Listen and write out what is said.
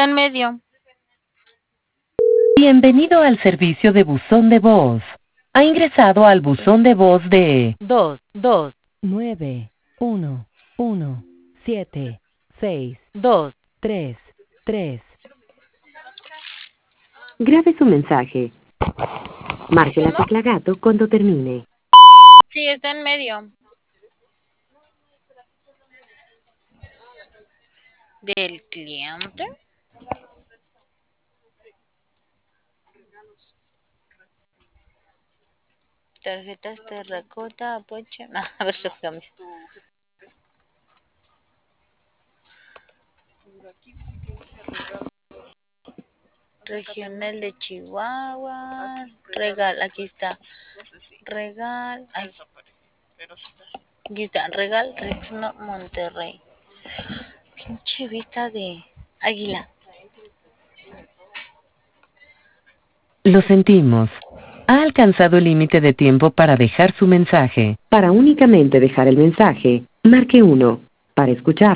en medio. Bienvenido al servicio de buzón de voz. Ha ingresado al buzón de voz de 229176233. Grabe su mensaje. Marque la tecla gato cuando termine. Sí, está en medio. Del cliente. Tarjetas terracota, poche. No, a ver, se cambia. Regional de Chihuahua. Regal, aquí está. Regal. Ay. Aquí está. Regal, Rexno, Monterrey. Pinche vista de águila. Lo sentimos. Ha alcanzado el límite de tiempo para dejar su mensaje. Para únicamente dejar el mensaje, marque 1. Para escuchar.